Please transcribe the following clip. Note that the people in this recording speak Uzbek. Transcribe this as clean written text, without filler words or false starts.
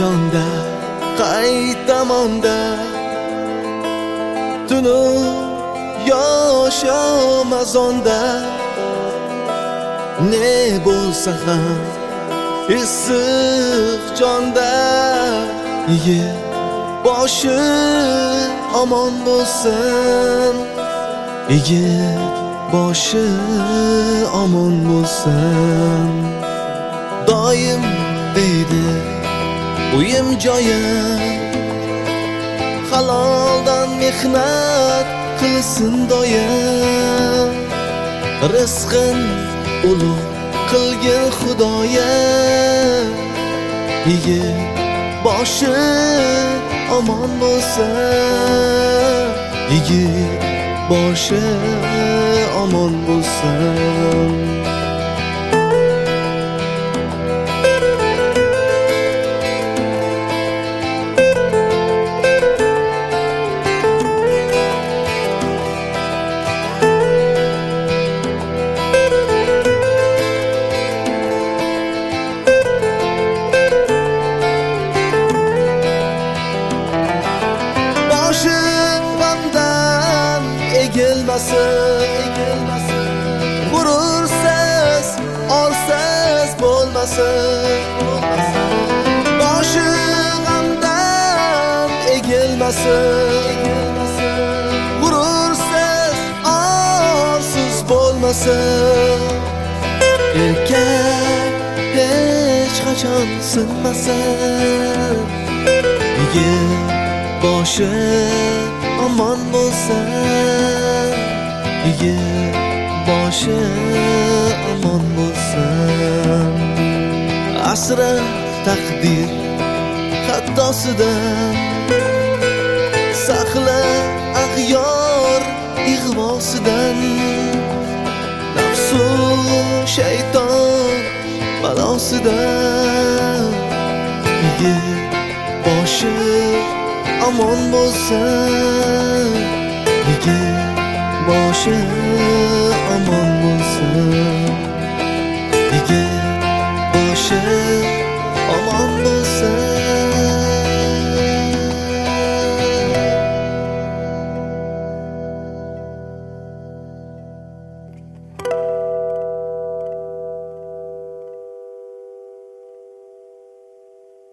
qachonda qaytamonda tunu yoshomazonda ne bo'lsa ham issiq jonda yer boshi omon bo'lsin, yer boshi omon bo'lsin. Doim deydi uyim joyim, haloldan mehnat qilsin doim. Rizqin ulug' qilgin Xudoyim, yer boshi omon bo'lsin, yer boshi omon bo'lsin. G'urursiz, orsiz bo'lmasin, boshi g'amdan egilmasin. G'urursiz, orsiz bo'lmasin. Erkak hech qachon sinmasin, yer boshi omon bo'lsin, yer boshi omon bo'lsin. Asra taqdir xatosidan, saqla ag'yor ig'vosidan, nafsu shayton balosidan. Yer boshi omon bo'lsin, yer boshi omon bo'lsin, yer